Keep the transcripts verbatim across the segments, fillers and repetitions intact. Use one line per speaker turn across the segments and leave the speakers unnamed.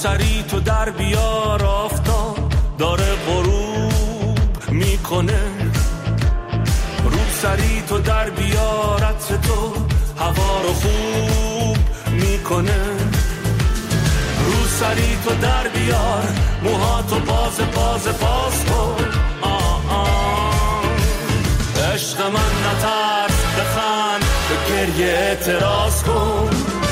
سری تو در بیار، آفتاب داره غروب میکنه. رو سری تو در بیار، عطر تو هوا رو خوب میکنه. رو سری تو در بیار، موهاتو باز باز باز کن. آه آه عشق من نترس، بخند، به گریه اعتراض کن.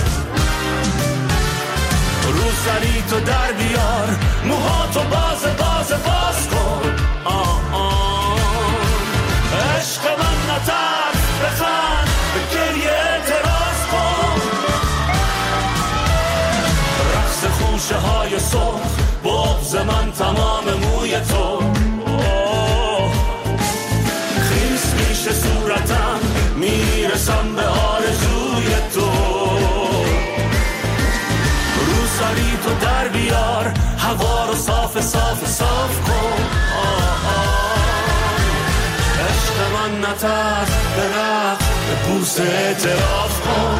رو سری تو در بیار، موهاتو باز باز باز کن. آه آه عشق من نترس، بخند، به گریه اعتراض کن. رقص خوشه های صبح، بغض من تمام موی تو. خیس میشه صورتم، میرسم به آرزوی تو. رو سری تو در بیار، هوا رو صاف صاف صاف کن. آه آه عشق من نترس، به رقص، به بوس اعتراف کن.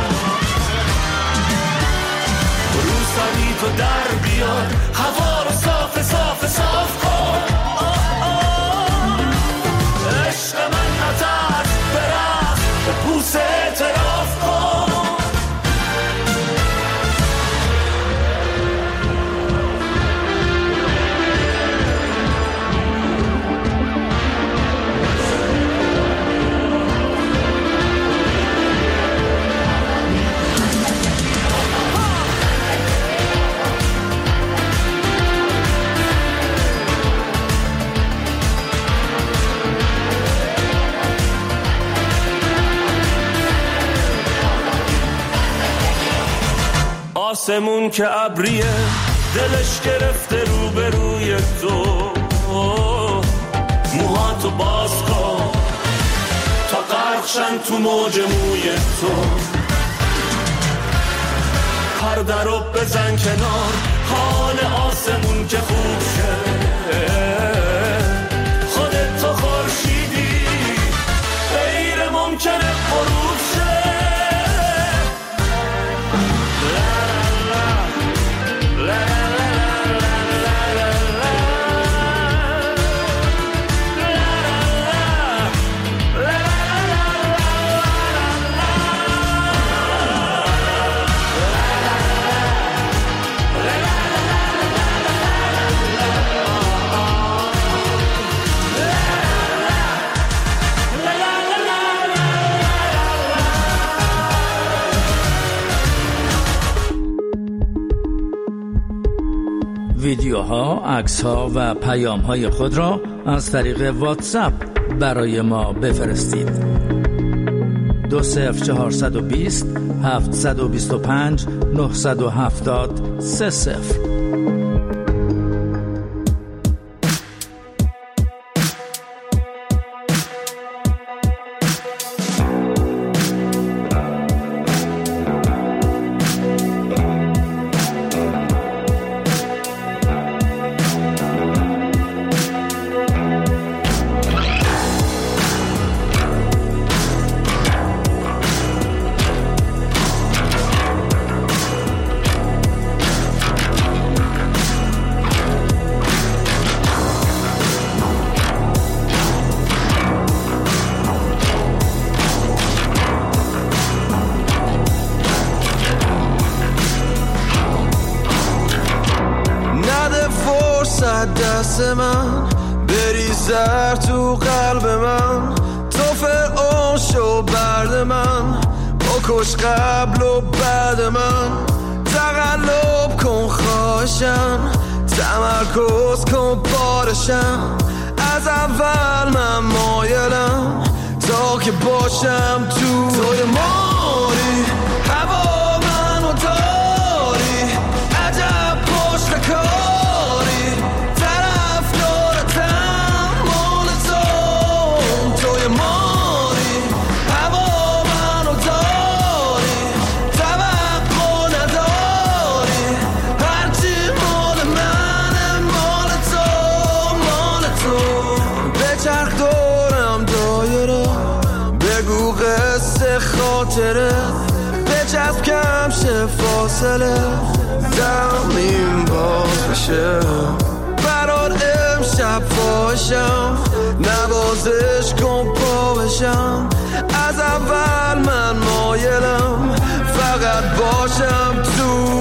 رو سری تو در بیار، هوا رو صاف صاف صاف کن. آه آه عشق من نترس، به رقص، به بوس اعتراف کن. آسمون که ابریه، دلش گرفته رو به روی تو. موهاتو باز کن تا غرقشن تو موج موی تو. پرده رو بزن کنار، حال آسمون که خوب شه. خودت تو خورشیدی، غیر ممکنه غروب شه.
ویدیوها، عکس‌ها و پیام‌های خود را از طریق واتساپ برای ما بفرستید. دو صفر چهارصد و بیست هفتصد و بیست و پنج نهصد و هفتاد سه صفر.
دست من بریزر تو قلب من، تو فرعون شو برد من، بکش قبل و بعد من. تقلب کن خواهشم، تمرکز کن بارشم. از اول من مایلم تا که باشم تو. توی ماری هوا منو داری، عجب پشت کاری، طرف دارتم مال تو. توی ماری هوا منو داری، توقع نداری، هرچی مال منه مال تو، مال تو. بچرخ دورم دایره، بگو قصه خاطره، چسب کم شه فاصله زمین باز بشه برات امشب فاشم نوازش کن پا بشم از اول من مایلم فقط باشم تو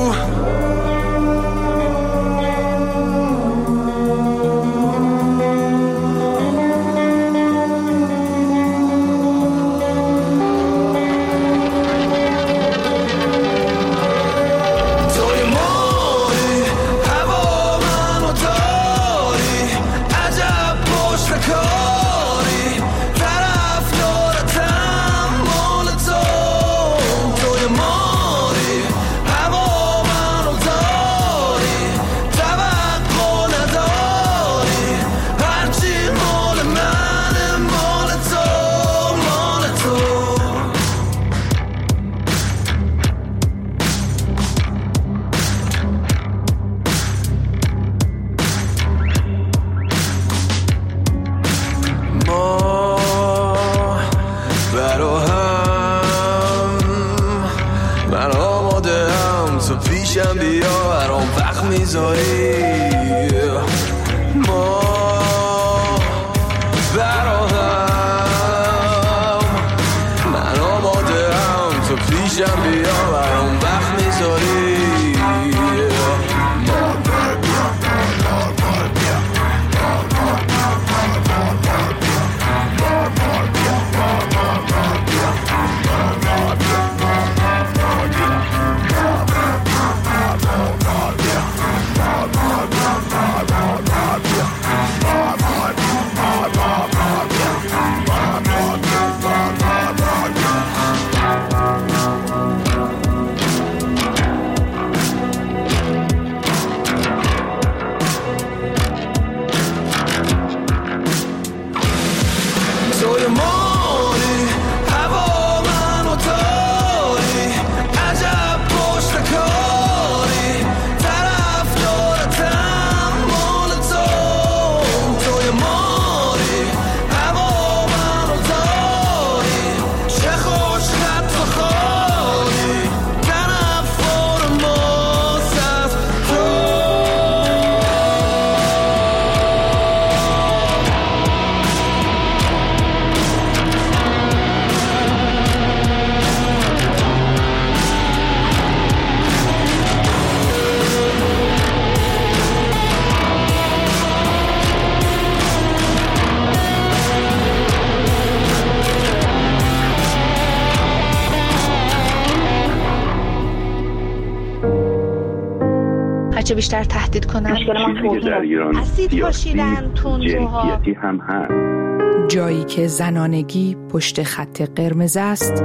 هرچه بیشتر تهدید کنن
مشکل ما توهین
اسید پاشیدن تندروها
جنسیتی هم هست.
جایی که زنانگی پشت خط قرمز است.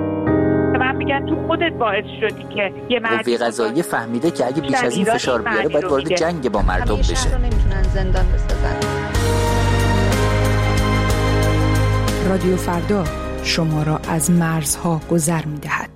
من میگم تو خودت باعث شدی که یه مرد
قوه قضاییه فهمیده که اگه بیش از این فشار بیاره باید وارد جنگ با مردم بشه.
همیشه رو نمیتونن زندان بسازن.
رادیو فردا شما را از مرزها گذر می‌دهد.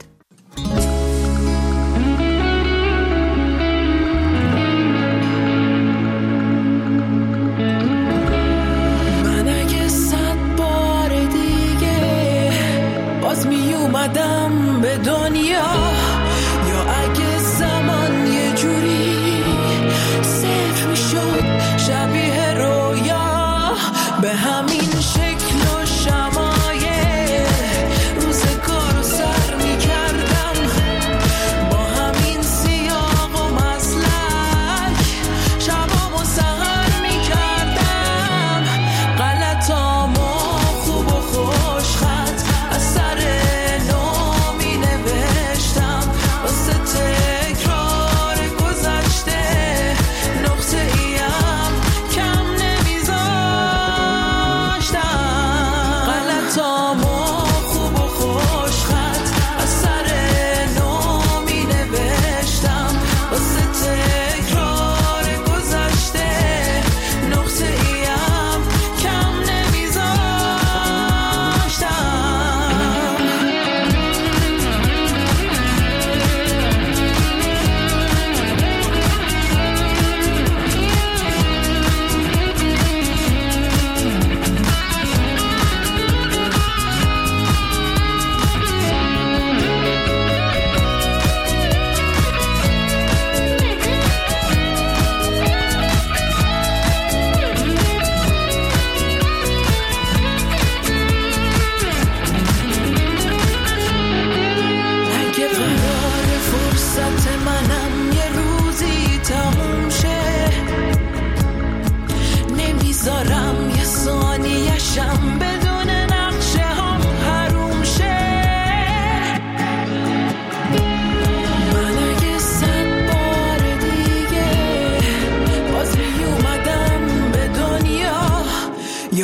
من اگه صد بار دیگه باز می اومدم به دنیا، یا اگه زمان یه جوری صفر می شد شبیه رویا، به همین شکل و شمایه روزگار رو سر می کردم، با همین سیاق و مسلک شبامو سهر می کردم، غلطامو خوب و خوش خط از سر نو می نوشتم، واسه تکرار گذشته نقطه ایم که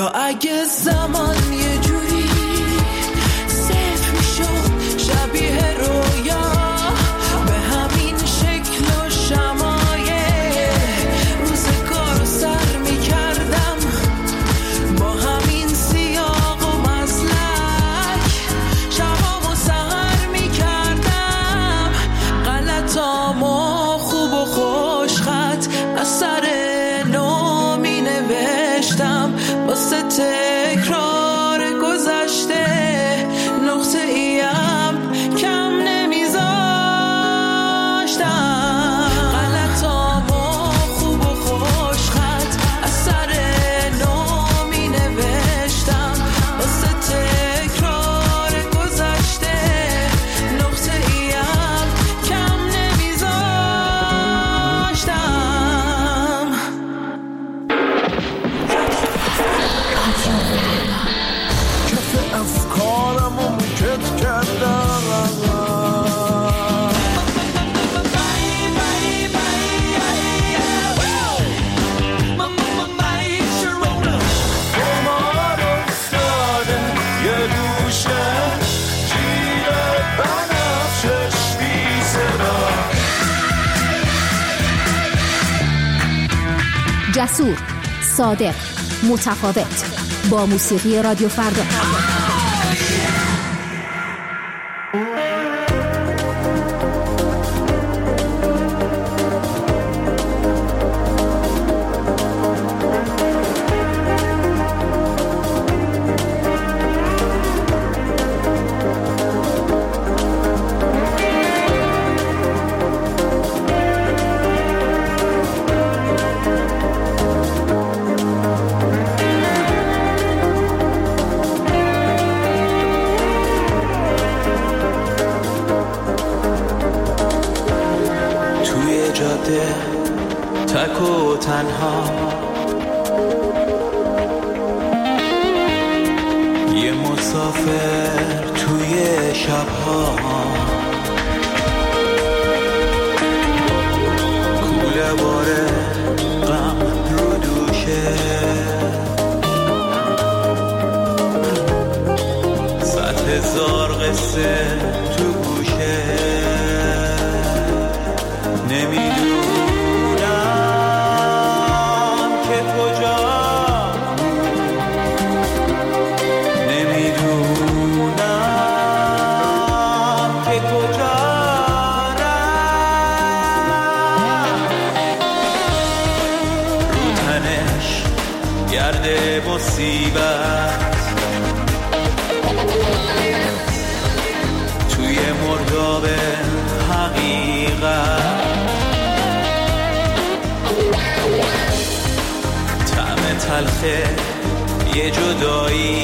یا اگه زمان یه جوری صفر میشد شبیه رویا به همین شکل و شمایه روزگار سر میکردم با همین سیاق و مزلک شبام و سهر میکردم غلطامو خوب و خوش خط از سر نو می نوشتم واسه تکرار گذشته نقطه ایم کم نمیذاشتم غلطامو خوب و خوش خط از سر نو می نوشتم واسه تکرار گذشته نقطه ایم کم نمیذاشتم کف افکارمو کت کردم قمار افتادن یه دوشه جیر بنفشش بی صدا
جسور، صادق، متفاوت، با موسیقی رادیو فردا.
توی جاده تک و تنها یه مسافر توی شبها کوله باره غم رو دوشه صد هزار قصه تو گوشه نمیدونم که کجا نمیدونم که کجا رفت رو تنش گرد مصیبت توی مرداب حقیقت طعم تلخه یه جدایی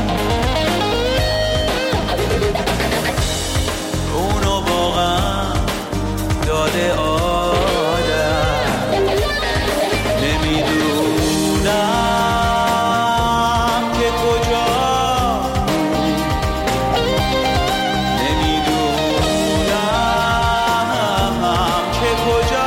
اونو واقعا داده آدم نمیدونم که کجا نمیدونم که کجا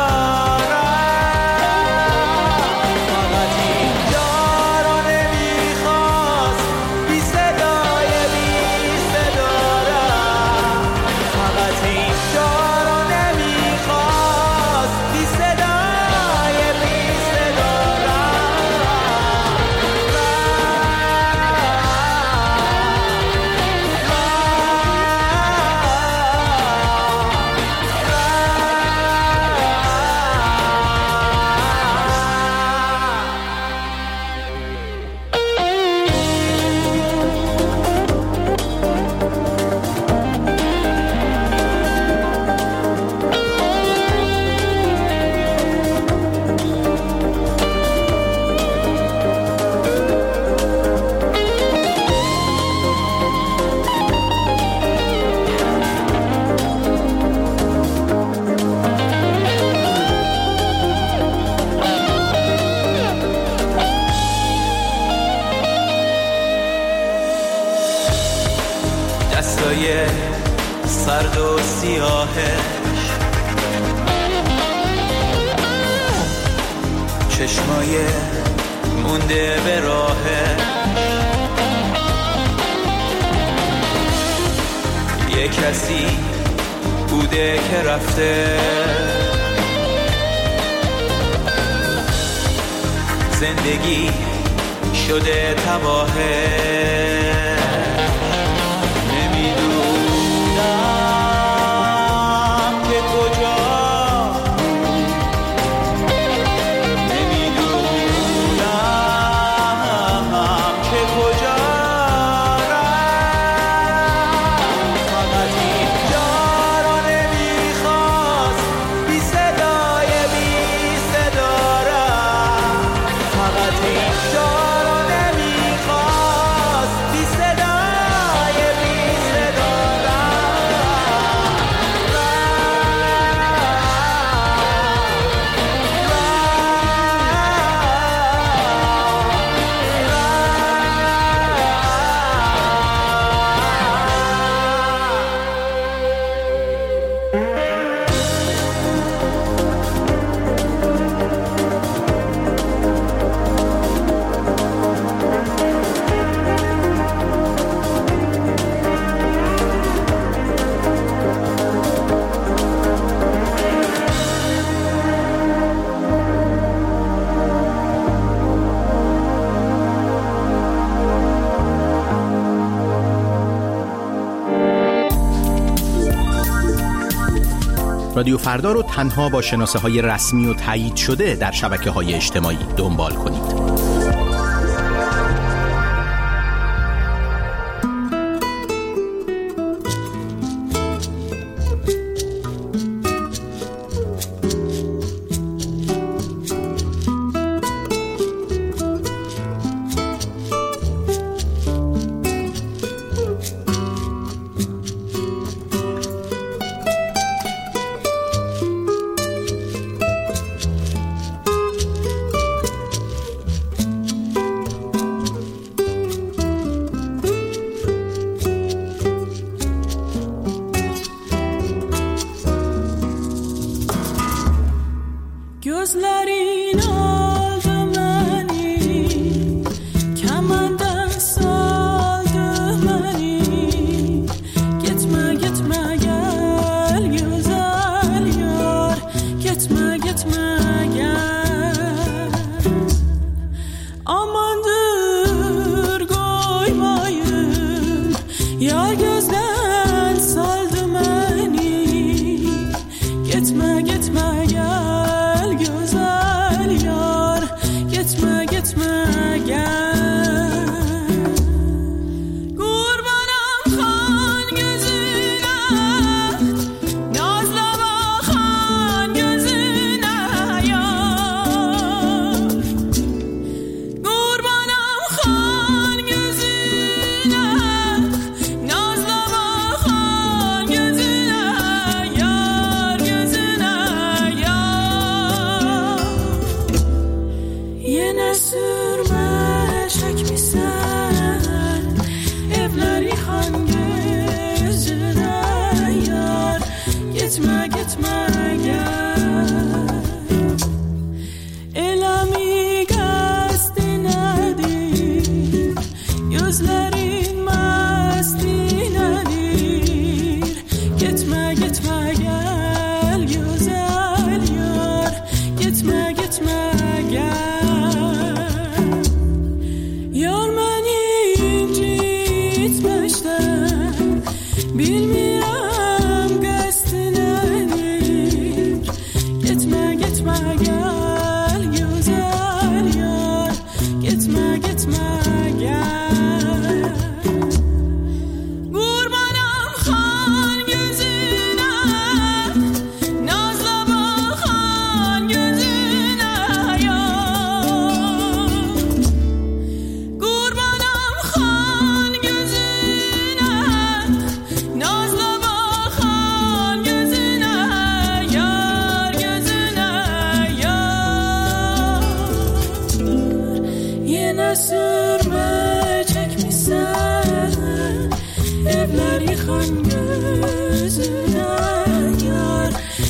دستای سرد و سیاهش چشمای مونده به راهه، یه کسی بوده که رفته، زندگی شده تباهه. نمیدونم که کجا، نمیدونم که کجا رفت، فقط این جا را نمیخواست بی صدای بی صدا رفت، فقط این جا را نمیخواست بی صدای بی صدا
رادیو فردا رو تنها با شناسه های رسمی و تایید شده در شبکه های اجتماعی دنبال کنید.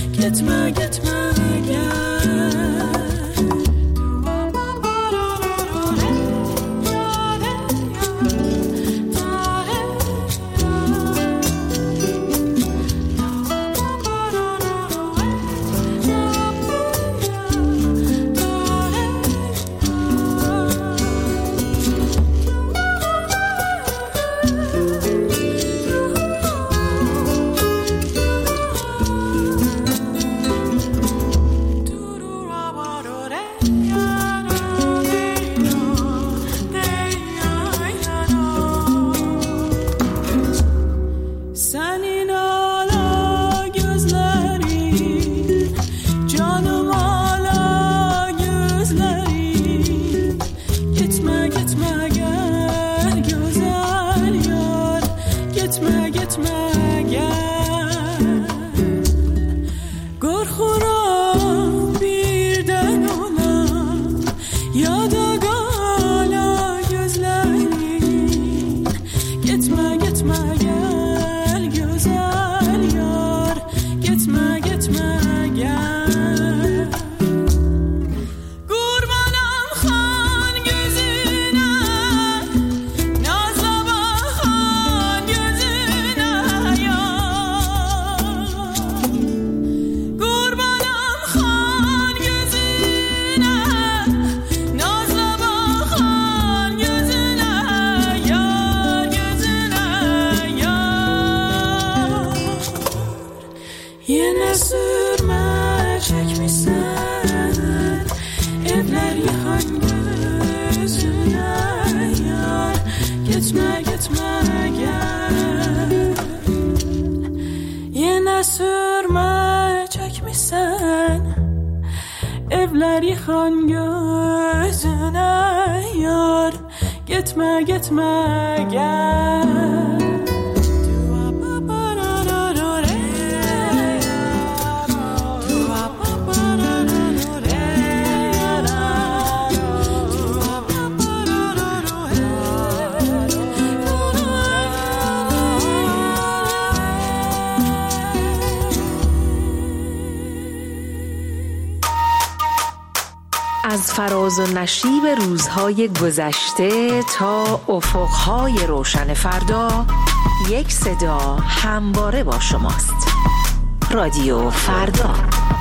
Gitme gitme gel.
Gitme gitme gel Gorxuram birden ona Yada gala gözlerin Gitme gitme gel güzel yar Gitme gitme gel Kurbanam xan gözüne Nazla bakan gözüne yar Kurbanam xan gözüne Nazla bakan gözüne yar Gözüne yar Yine sürme çekmişsen Evler yıkan gözüne yar Gitme gitme gel Yine sürme çekmişsen Evler yıkan gözüne yar Gitme gitme gel
از فراز و نشیب روزهای گذشته تا افقهای روشن فردا یک صدا همواره با شماست. رادیو فردا.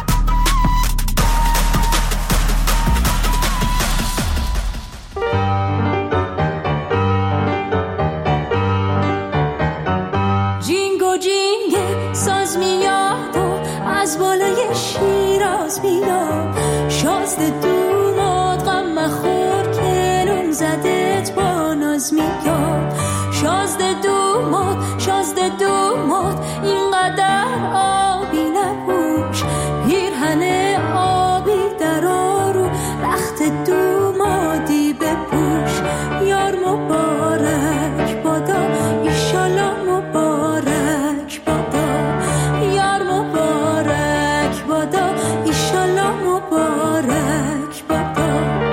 جینگو جینگ ساز میاد و از بالای شیراز میاد شازده دوماد غم مخور کنون زدت با ناز میاد شازده دوماد شازده دوماد اینقدر آبی نپوش پیرهن آبی در آرو رخت دومادی بپوش یار مبارک بادا ایشالا مبارک بادا یار مبارک بادا ایشالا مبارک بادا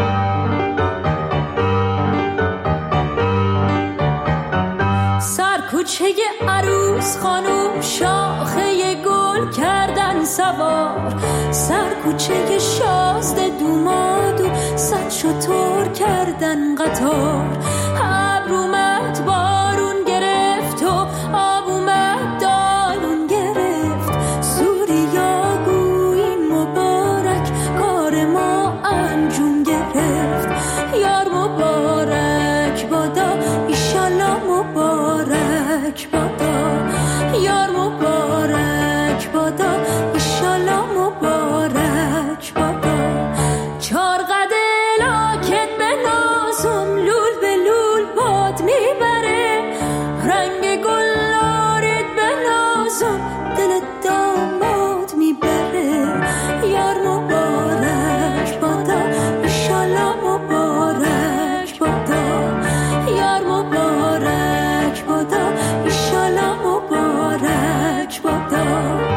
سر کوچه عروس خانوم شاخه گل کردن سوار سر کوچه شازده دومادو صد شطور کردن قطار ابر اومد بارون گرفت و آب اومد دالون گرفت سوریا گویی مبارک کار ما انجام گرفت یار مبارک بادا ایشالا مبارک بادا یار مبارک بادا ایشالا مبارک بادا چار قده لاکت به نازم لول به لول باد میبره رنگ گلارت به نازم دل داماد میبره یار مبارک بادا ایشالا مبارک بادا یار مبارک بادا ایشالا مبارک بادا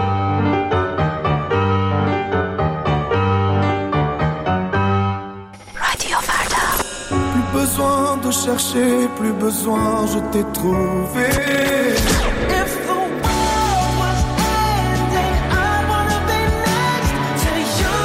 Plus besoin de chercher, plus besoin, je t'ai trouvé. If the world was ending, I wanna be next to you.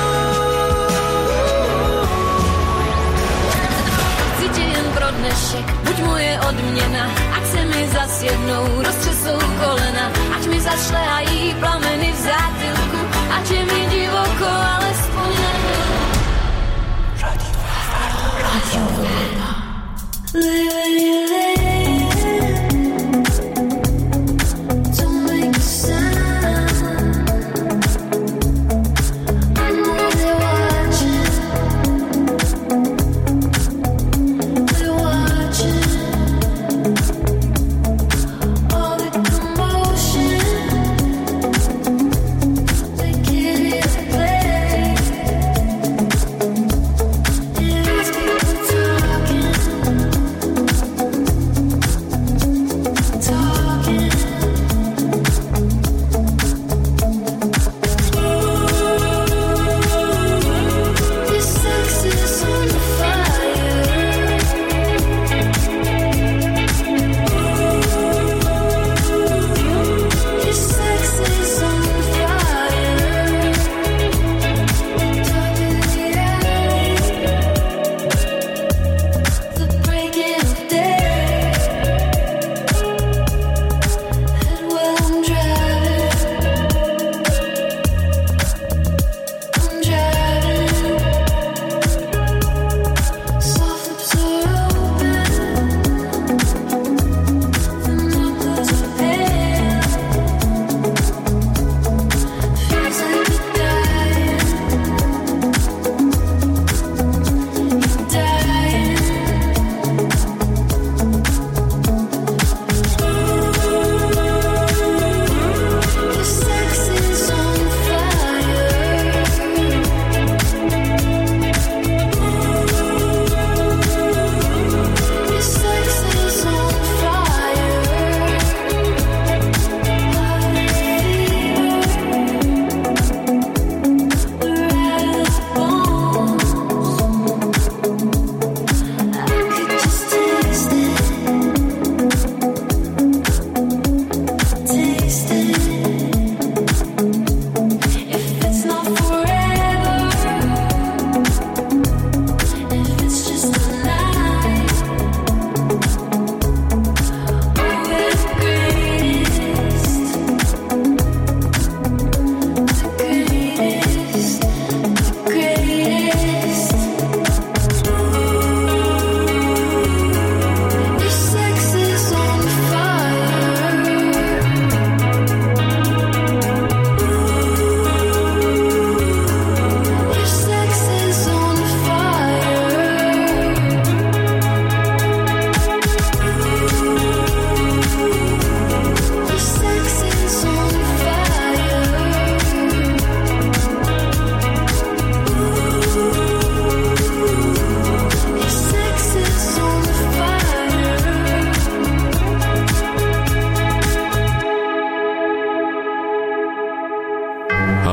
Tydzień pro dnešek, buď moje odměna, ať se mi zas jednou roztřesou kolena, ať mi zašlehají plameny v zátylku, ať je mi divoko, alespoň nebyl. Radio Fardo, Radio Fardo.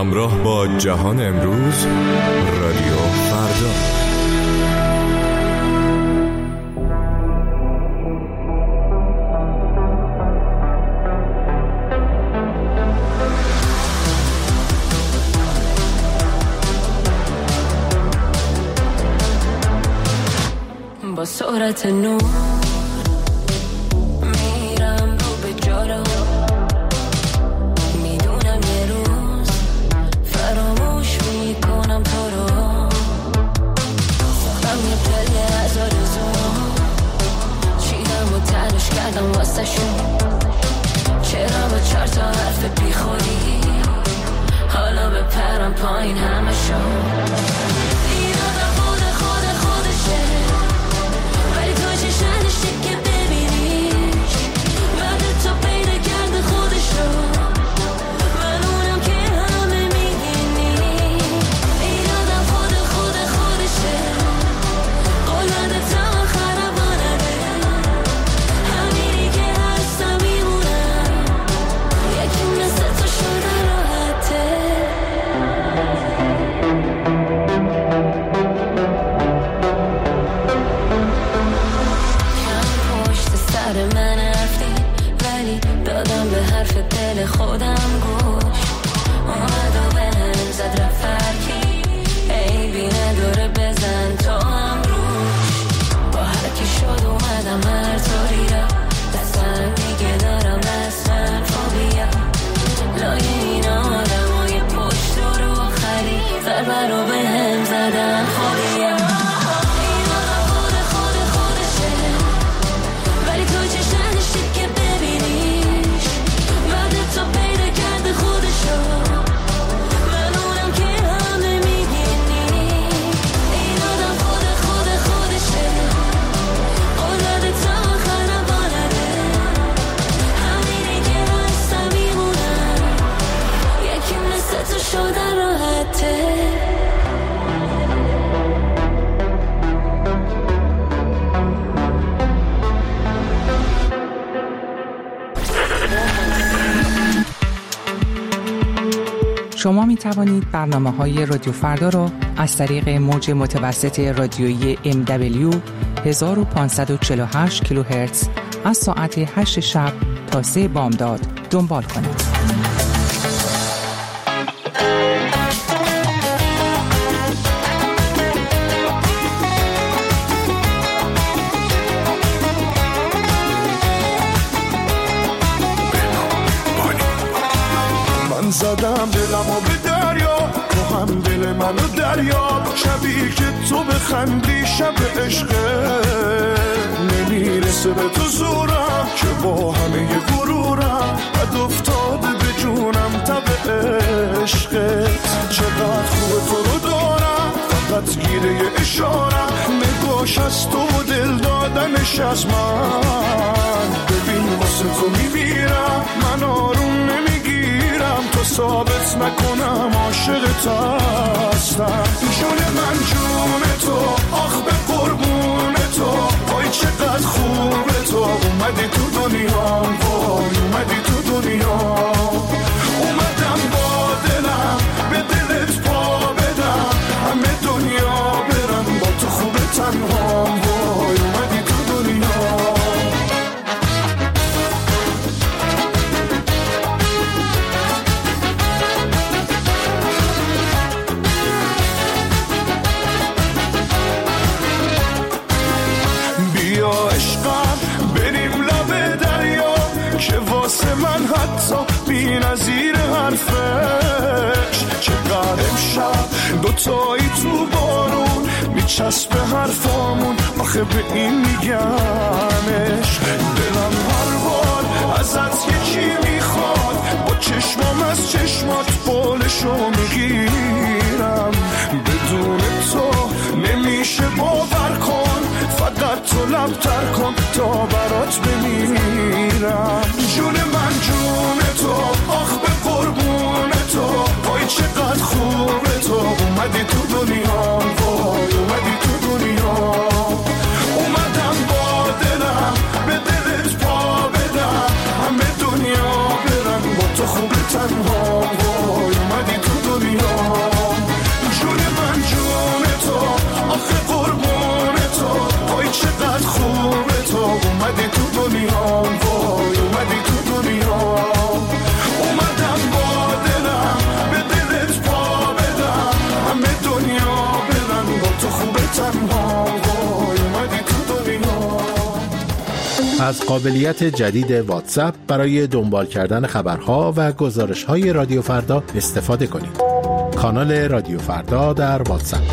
همراه با جهان امروز، رادیو فردا.
با سرعت نور میرم رو به جارو، میدونم یه روز فراموش میکنم تو رو. ساختم یه پله از آرزوام، چیدم و تنش کردم واسه شون. چرا با چهار تا حرف بیخوری حالا به پرم پایین همه شون. نداشته که ببینیش بعد تو پیدا کرده خودش رو، من اونم که همه میبینی. این آدم خود خود خودشه، قلده تا خرابا نده. همینی که هستم میمونم، یکی مثل تو شده راحته. من رفتی ولی دادم به حرف دل خودم گوش. اومد و به هم زد رفت فرکی، عیبی نداره بزن تو هم روش. با هر کی شد اومدم هر طوری را، دستم دیگه دارم دستم فوبیا. لای این آدم های پشت رو خری ضربه رو به هم زدن خودیا.
شما می توانید برنامه‌های رادیو فردا را از طریق موج متوسط رادیویی ام دبلیو هزار و پانصد و چهل و هشت کیلوهرتز از ساعت هشت شب تا سه بامداد دنبال کنید.
زدم دلمو به دریا، تو هم دل منو دریا. شبی که تو بخندی شب عشقه، نمیرسه به تو زورم که با همه غرورم بد افتاده به جونم تب عشقت. چقدر خوب تو رو دارم، فقط گیره اشارم. نگاش از تو و دل دادنش از من. ببین واسه تو میمیرم، من آروم نمیگیرم تو ثابت نکنم عاشقت هستم. جون من جون تو، آخ به قربون تو. وای چقدر خوبه تو، اومدی تو دنیا، وای اومدی تو دنیا. اومدم با دلم به دلت پا بدم، همه دنیا برم با تو خوبه تنها. وای اومدی تو دنیا. که واسه من حتی بی نظیر حرفش. چقدر امشب دوتایی تو بارون میچسبه حرفامون، آخه به این میگمش. دلم هر بار ازت یکی میخواد، با چشمام از چشمات بالشو میگیرم. بدون تو نمیشه باور کن، فقط تو لبتر کن تا برات بمیرم. جون من جون تو، آخ به قربون تو. وای چقدر خوبه تو، اومدی تو دنیا، وای اومدی تو دنیا. اومدم با دلم به دلت پا بدم، همه دنیا برن با تو خوبه تنها. وای اومدی تو دنیا.
از قابلیت جدید واتساپ برای دنبال کردن خبرها و گزارش‌های رادیو فردا استفاده کنید. کانال رادیو فردا در واتساپ.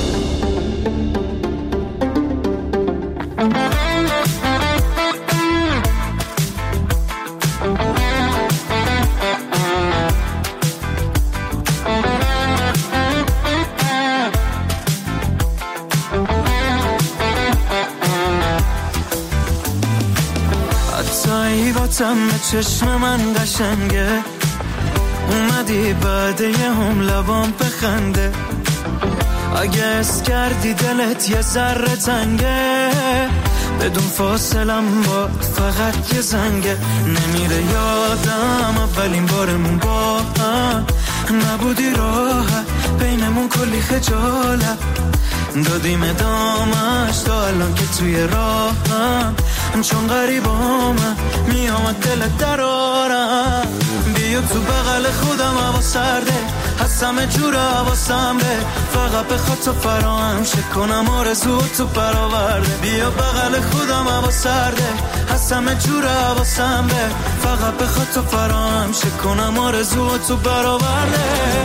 تم چشم من قشنگه، اومدی بعد یه هم لبام بخنده، اگه اس کردی دلت یه ذره تنگه، بدون فاصلم با فقط یه زنگه، نمیره یادم اولین بارمون با هم نبودی راحت، بینمون کلی خجالت دادیم ادامش تا الان که توی راهم، چون غریبامم میام دلت درارم، بیا تو بغل خودم هوا سرده، هستم جور حواسم به فقط بخواد تو فراهم شه کنم آرزو تو برآورده، بیا بغل خودم هوا سرده، هستم جور حواسم به فقط بخواد تو فراهم شه کنم آرزو تو برآورده.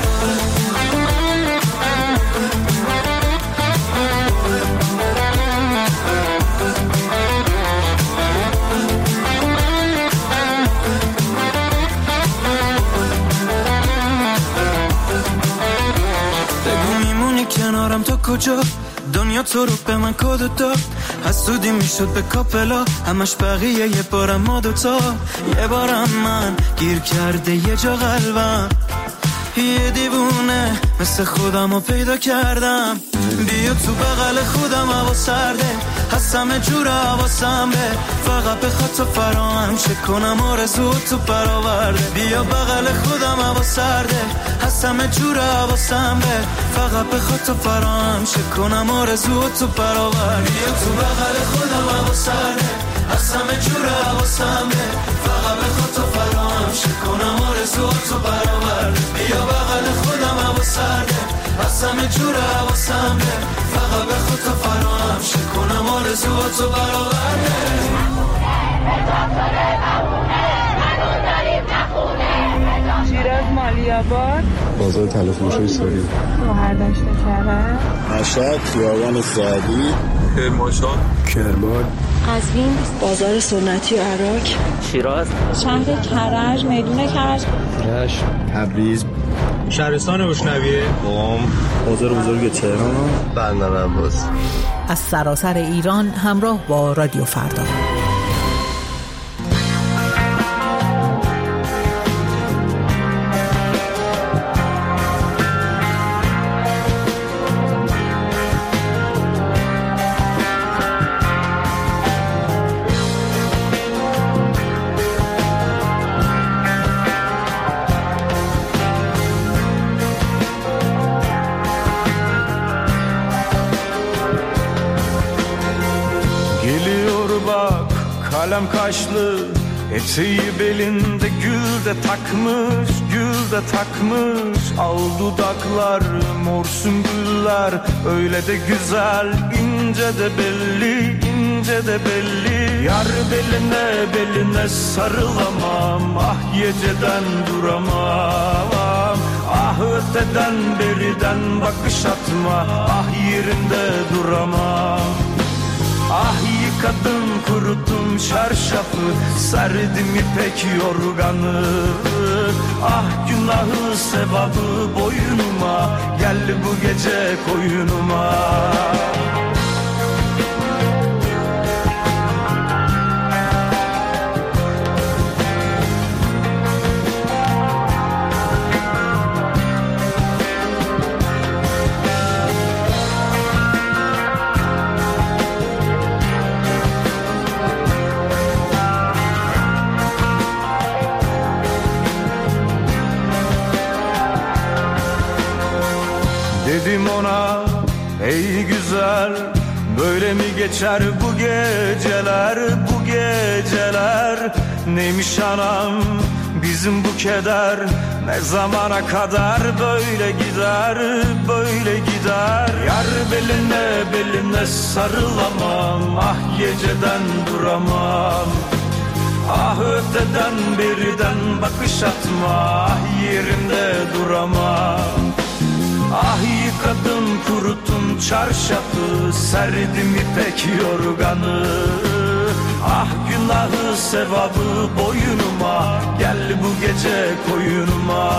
کنارم تا کجا دنیا تو رو به من کد داد، حسودی میشد به کاپلا همش بقیه یه بارم ما دوتا، یه بارم من گیر کرده یه جا قلبم، یه دیوونه مثل خودم رو پیدا کردم، بیا تو بغل خودم هوا سرده، هستم جور حواسم به فقط بخواد تو فراهم شه کنم آرزو تو برآورده، بیا بغل خودم هوا سرده، هستم جور حواسم به فقط بخواد تو فراهم شه کنم آرزو تو برآورده، بیا تو بغل خودم هوا سرده، هستم جور حواسم به فقط بخواد تو فراهم شه کنم آرزو تو برآورده، بیا بغل خودم هوا سرده، هستم جور حواسم به فقط بخواد تو فراهم شه کنم آرزو تو برآورده.
شیراز مالیاباد،
بازار تلفروشی ساری،
شوهر داشته کرده،
مشهد، خیابان سعدی،
کرمانشاه،
کرمان،
قزوین، بازار سنتی عراق،
شیراز،
شهر کرج، میدون کرج،
رشت، تبریز،
شهرستان روشنویه،
قم، بازار بزرگ تهران، بندر عباس.
از سراسر ایران همراه با رادیو فردا.
Kalem kaşlı, eteği belinde gül de takmış, gül de takmış. Al dudaklar, mor sümbüller, öyle de güzel, ince de belli, ince de belli. Yar beline beline sarılamam, ah geceden duramam. Ah öteden beriden bakış atma, ah yerinde duramam. Ah yıkadım kuruttum çarşafı, serdim ipek yorganı. Ah günahı sevabı boynuma, gel bu gece koyunuma. Dedim ona ey güzel, böyle mi geçer bu geceler, bu geceler. Neymiş anam Bizim bu keder ne zamana kadar böyle gider, böyle gider. Yar beline beline sarılamam, ah geceden duramam. Ah öteden birden bakış atma, ah yerimde duramam. Ah yıkadım kuruttum çarşafı, serdim ipek yorganı. Ah günahı sevabı boynuma, gel bu gece koyunuma.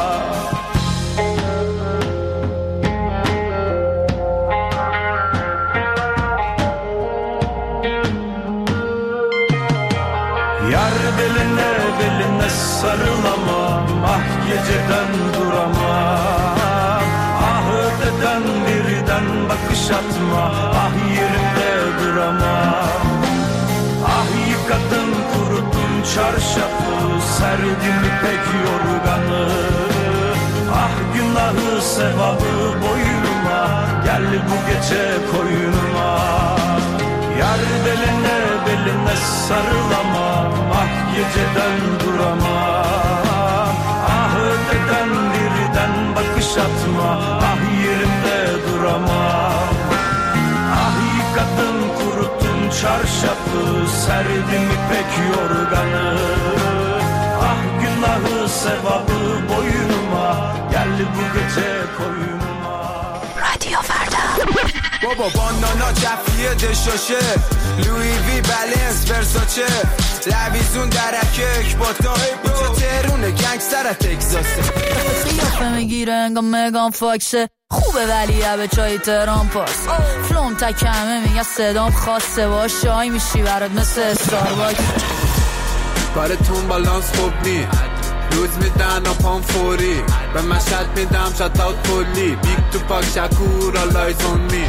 Yar beline beline sarılamam, ah geceden duramam. Ah öteden birden bakış atma, ah yerimde duramam. Ah yıkadım kuruttum çarşafı, serdim ipek yorganı. Ah günahı sevabı boynuma, gel bu gece koyunuma. Yar beline beline sarılamam, ah geceden duramam. Ah öteden birden bakış atma, ah yerimde duramam. Ah yıkadım kuruttum çarşafı, serdim ipek yorganı. Ah günahı sevabı boynuma, gel bu gece koyunuma.
رادیو فردا.
بابا بانانا جفیه دشاشه، لوی وی بلنس ورساچه، لویزون درکک با تا بیچه ترونه گنگستر تکزاسه.
قیافه میگیره انگاه مگان فاکسه، خوبه ولی به چای تهران پاس. فلوم تکمه میگه صدام خاصه، با شای میشی برات مثل استارباکس.
کارتون بالانس خوب نی، روز میدن و پام فوری، به مشهد میدم شات اوت کلی، بیگ تو پاک شکور آلایز اون می.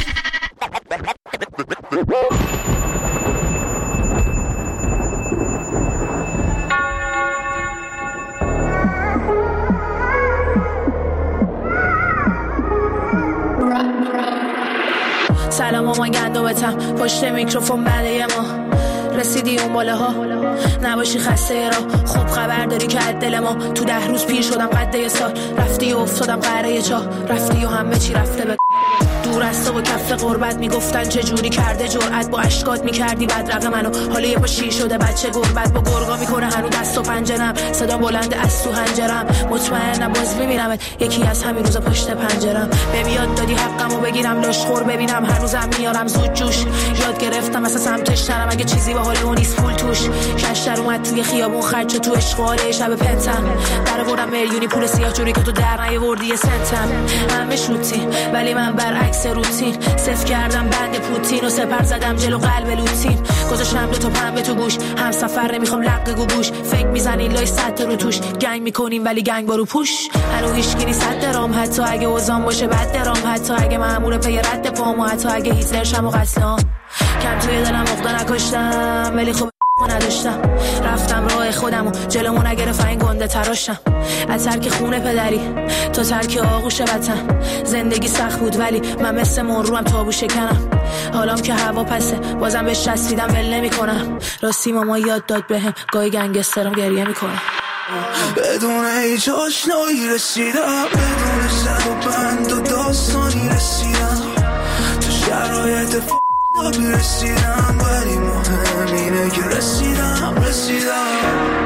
سلام مامان گندمتم پشت میکروفون بعد ما رسیدی اون باله ها، نباشی خسته را خوب خبر داری که دل ما تو ده روز پیر شدم قد یه سال، رفتی و افتادم قره چاه، رفتی و همه چی رفته به دور از تو و کف قربت میگفتن چه جوری کرده جرأت، با اشکات میکردی بدرقه منو، حالا یه پا شیر شده بچه گربت با گرگا میکنه هنو دست و پنجرم، صدا بلند از تو هنجرم، مطمئنم باز میبینمت یکی از همین روزا پشت پنجرم. به یاد دادی حقمو بگیرم لاشخور ببینم هر روزم میارم زود جوش، یاد گرفتم مثلا سمتش نرم اگه چیزی به حال اون نیست پول توش. کشتر اومد توی خیابون خرج تو اشغال شب پنتم، در بردم میلیونی پول سیاه جوری که تو در نیاوردی یه سنتم. همه شوتی ولی من برعکس روتین، صفر کردم بند پوتین و سپر زدم جلو قلب لوتین، گذاشتم دو تا پنبه تو گوش، هم سفر نمیخوام لق گوگوش، فکر میزنین لای صد رو توش، گنگ میکنیم ولی گنگ بارو پوش. هنو هیچکی نیست صد درام، حتی اگه وزان باشه بد درام، حتی اگه مامور پی رد پامو، حتی اگه هیتلر شم و قسلام. کم توی دلم مقدا نکشتم ولی خب نداشتم، رفتم راه خودمو جلومو نگرفت این گنده تراشم. از ترک خونه پدری تا ترک آغوش وطن، زندگی سخت بود ولی من مثل مرروم تابو شکنم. حالام که هوا پسه بازم بهش چسبیدم ول نمی‌کنم، راستی ماما یاد داد بهم گاهی گنگسترم گریه میکنم.
بدون هیچ آشنایی رسیدم، بدون سر و بند و داستانی رسیدم، تو شرایط ف... آبی رسیدم ولی مهم اینه که رسیدم رسیدم.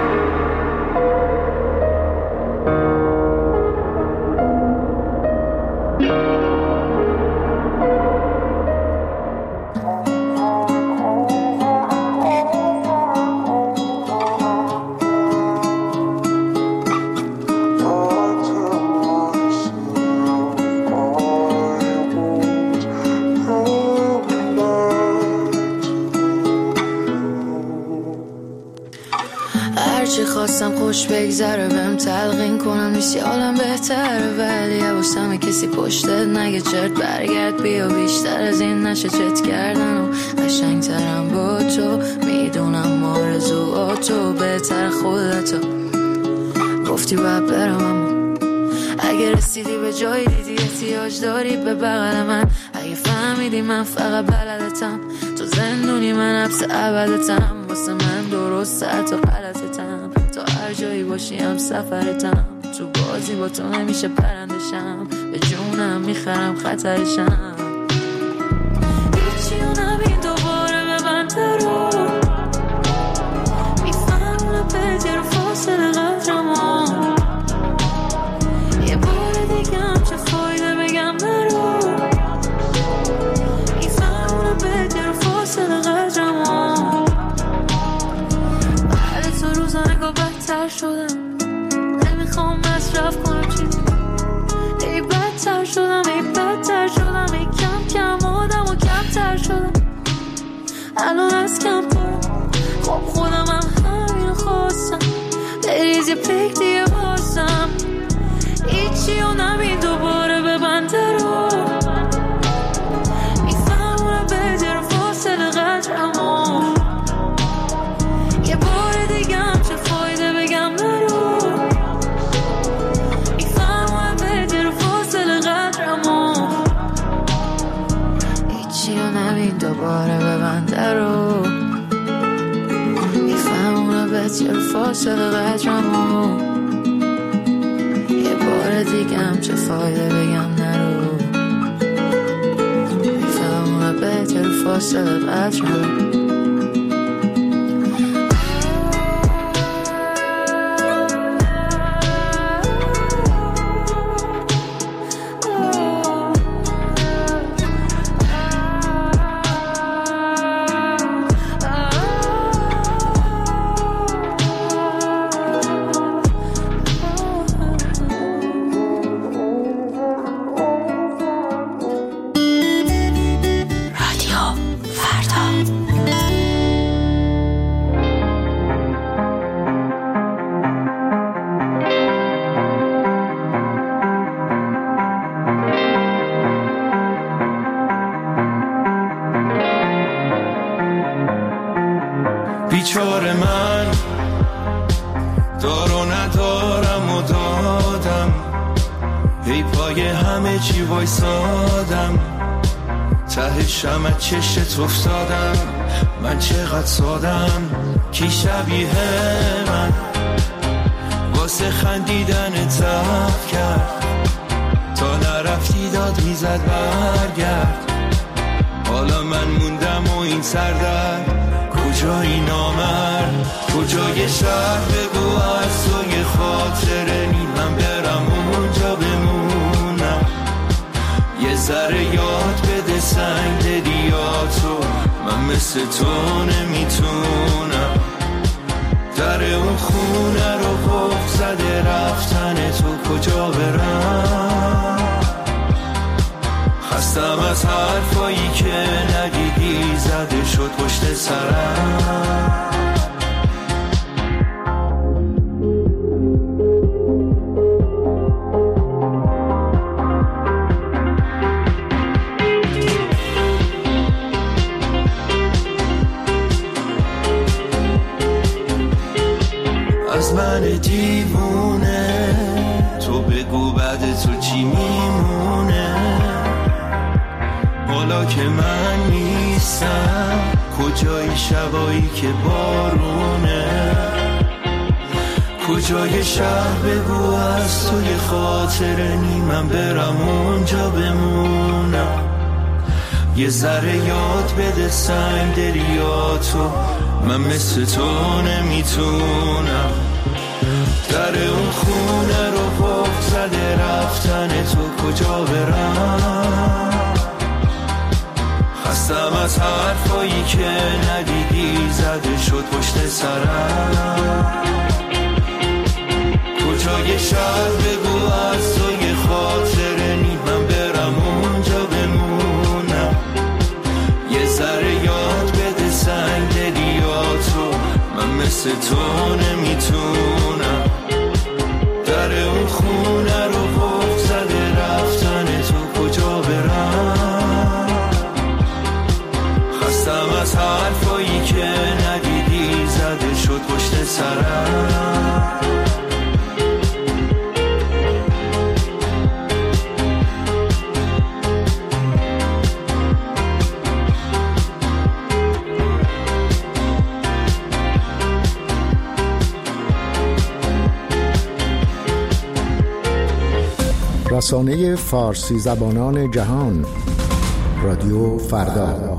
خواستم خوش بگذره بهم تلقین کنم نیستی حالم بهتره، ولی حواسم کسی پشتت نگه چرت برگرد بیا، بیشتر از این نشه چت کردن و قشنگترم با تو، میدونم آرزوهاتو بهتر خودتو گفتی باید برم، اما اگه رسیدی به جایی دیدی احتیاج داری به بغل من، اگه فهمیدی من فقط بلدتم، تو زندونی من حبس ابدتم، واسه من درسته تو غلطتم، تو هر جایی باشی هم سفرتم، تو بازی با تو نمیشه پرندشم، به جونم میخرم خطرشم. هیچی و نبین دوباره به من درو، میفهمونه پیتر فاصله قدرمون، یه بار دیگه هم چه فایده بگم نرو، میفهمونه پیتر فاصله قدرمون. بعد تو روزا نگاه بدتر شدم، نمیخوام مصرف کنم چی، ای بدتر شدم ای بدتر شدم ای کم کم آدم و کمتر شدم، الان از کم پرم خب خودم هم همین خواستم، بریز یه پیک دیگه بازم. هیچی و نبین دوباره به بنده رو، میفهمونه بدر فاصله قدرمون، یه بار دیگه هم چه فایده بگم نرو، میفهمونه بدر فاصله قدرمون. هیچی و نبین دوباره به بنده رو، میفهمونه بدر فاصله قدرمون، یه بار دیگه هم چه فایده بگم نرو، میفهمونه بدر فاصله قدرمون.
بیچاره من دارو ندارم و دادم، ای پای همه چی وایسادم، ته شمع چشت افتادم، من چقدر سادم، کی شبیه من واسه خندیدن تف کرد، تا نرفتی داد میزد برگرد، حالا من موندم و این سردرد، کجایی نامرد، کجای شهر بگو از تو یه خاطره نی، من برم اونجا بمونم، یه ذره یاد بده سنگ دلیاتو، من مثل تو نمیتونم، در اون خونه رو قفل زده رفتن تو، کجا برم، خستم از حرفایی که ندیدی زده شد پشت سرم. از من دیوونه تو بگو بعد تو چی میمونه، حالا که من نیستم کجای شبایی که بارونه، کجای شهر بگو از تو یه خاطره نی، من برم اونجا بمونم، یه ذره یاد بده سنگ دریاتو، من مثل تو نمیتونم، در اون خونه رو قفل زده رفتن تو، کجا برم، خستم از حرفایی که ندیدی زده شد پشت سرم، کجای شهر بگو از تو یه خاطره نی، من برم اونجا بمونم، یه ذره یاد بده سنگ دلیاتو، من مثل تو نمیتونم، در اون خونه رو قفل زده رفتن تو، کجا برم، خستم از حرفایی که ندیدی زده شد پشت سرم.
رسانه فارسی زبانان جهان، رادیو فردا.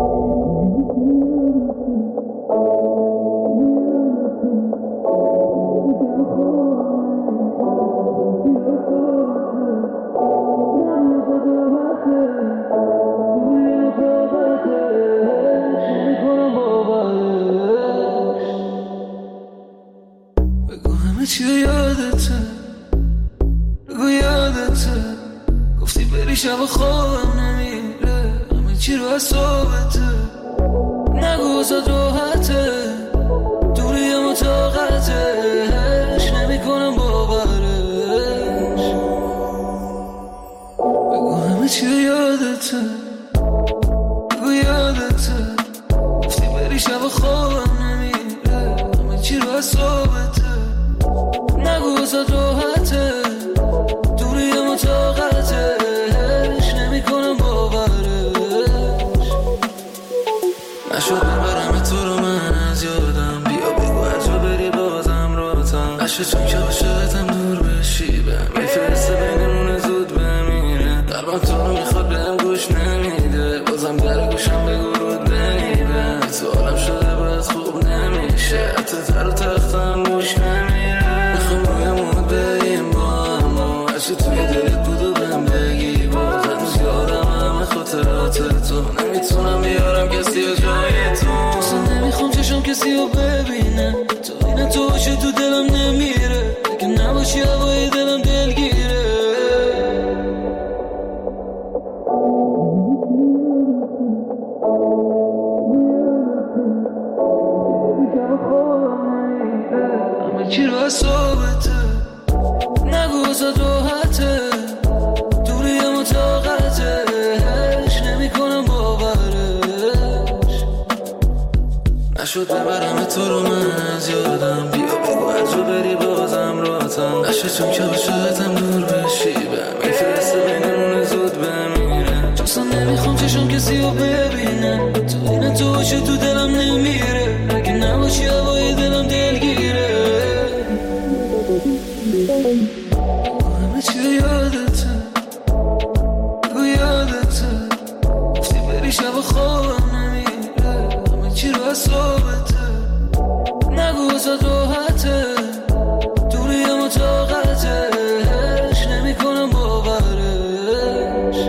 چی یادته بگو یادته گفتی بری شب خوابم نمیره همه چی رو حسابته نگو واسه راحته دوری اما طاقتش نمی کنم باورش بگو همه چی یادته بگو یادته گفتی بری شب خوابم نمیره همه چی رو حسابته نگو واسه راحته دوری اما طاقتش نمی کنم باورش نشد ببرم تو رو من از یادم بیا بگو هر جا بری بازم راتم نشد چون که عاشقتم دور بشی بهم میفرسته بینمون زود بمیره قلبم تو رو میخواد بهم گوش نمیده بازم در گوشم بگو رود بمیره تو عالم شده باید خوب نمیشه حتی تر و تختم گوش نمیره رویمون بریم با اما عشق توی دلت بود و بهم بگی باز هنوز یادم همه خاطرات تو نمیتونم بیارم کسی و جای تو اصلا نمیخوام چشم کسی رو ببینه تو اینه تو باشه تو دلم نمیره اگه نباشی هوای دلم دلگیره همه چی رو حسابته نگو واسه راحته دوری اما طاقتش نمی کنم باورش نشد ببرم تو رو من از یادم بیا بگو هر جا بری بازم راتم نشد چون که عاشقتم دور بشی بهم میفرسته بینمون زود بمیره چون نمیخوام چشم کسی رو ببینه تو اینه تو باشه تو دلم نمیره اگه نباشی هوای دلم دلگیره همه چی یادته بگو یادته گفتی بری شب خوابم نمیره همه چی رو حسابته نگو واسه راحته دوری اما طاقتش نمی کنم باورش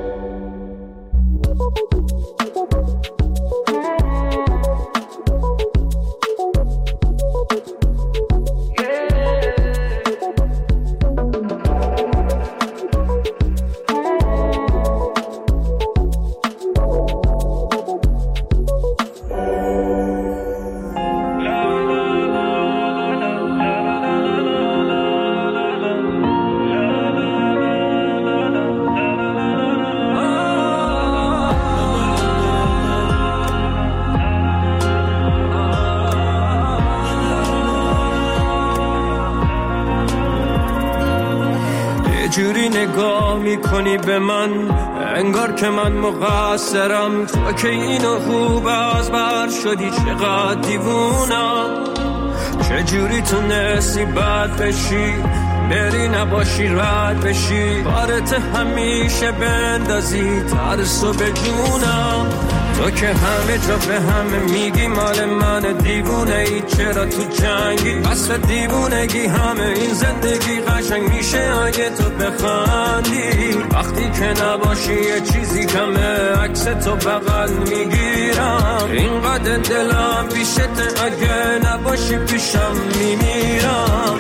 جوری نگاه میکنی به من انگار که من مقصرم تو که اینو خوب از بر شدی چقدر دیوونم چجوری تونستی بد بشی بری نباشی رد بشی بارت همیشه بندازی ترسو به جونم تو که همه جا به همه میگی مال من دیوونه ای چرا تو جنگی اصل دیوونگی همه این زندگی قشنگ میشه اگه تو بخندی وقتی که نباشی یه چیزی کمه عکس تو بغل میگیرم اینقدر دلم پیشته اگه نباشی پیشم میمیرم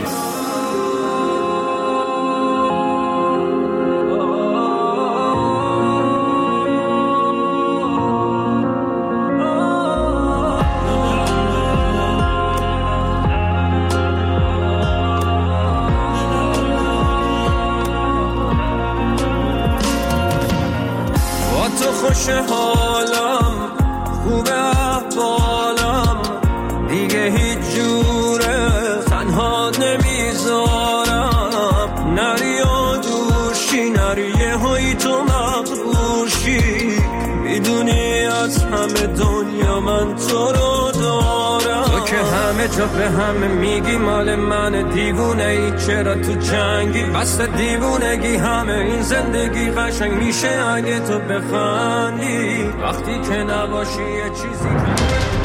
خوش حالم خوبه احوالم دیگه هیچ جوره تنها نمیذارم نری و دوشی نری یه هایی تو مغروشی میدونی از همه دنیا من تو رو دارم ندارم. تو که همه جا به همه میگی مال من دیوونه ای، چرا تو جنگی بس دیوونگی؟ همه این زندگی قشنگ میشه اگه تو بخندی، وقتی که نباشی یه چیزی